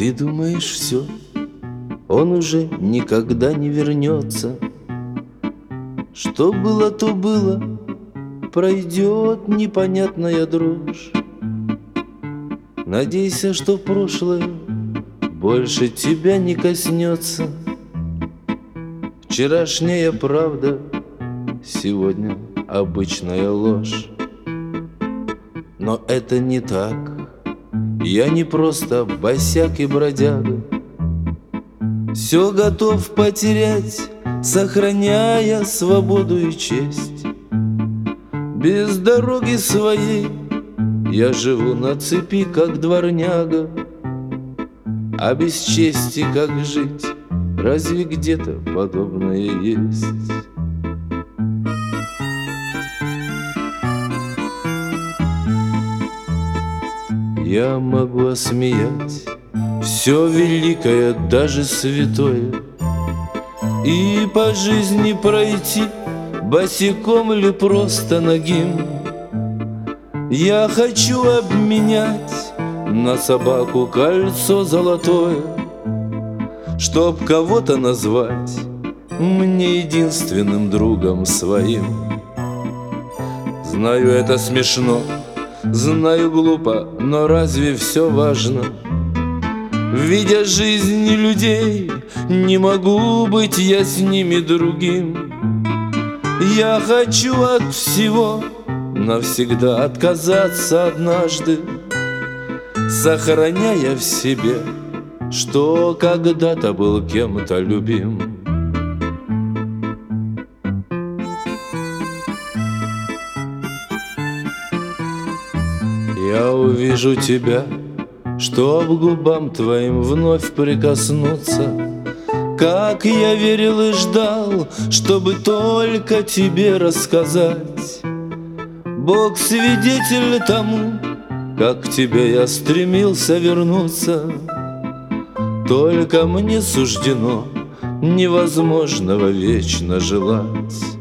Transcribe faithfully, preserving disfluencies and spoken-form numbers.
Ты думаешь, все, он уже никогда не вернется. Что было, то было, пройдет непонятная дрожь. Надейся, что прошлое больше тебя не коснется. Вчерашняя правда, сегодня обычная ложь. Но это не так. Я не просто босяк и бродяга. Все готов потерять, сохраняя свободу и честь. Без дороги своей я живу на цепи, как дворняга. А без чести как жить? Разве где-то подобное есть? Я могу осмеять все великое, даже святое, и по жизни пройти босиком или просто нагим. Я хочу обменять на собаку кольцо золотое, чтоб кого-то назвать мне единственным другом своим. Знаю, это смешно, знаю, глупо, но разве все важно? Видя жизни людей, не могу быть я с ними другим. Я хочу от всего навсегда отказаться однажды, сохраняя в себе, что когда-то был кем-то любим. Я увижу тебя, чтоб губам твоим вновь прикоснуться, как я верил и ждал, чтобы только тебе рассказать. Бог свидетель тому, как к тебе я стремился вернуться. Только мне суждено невозможного вечно желать.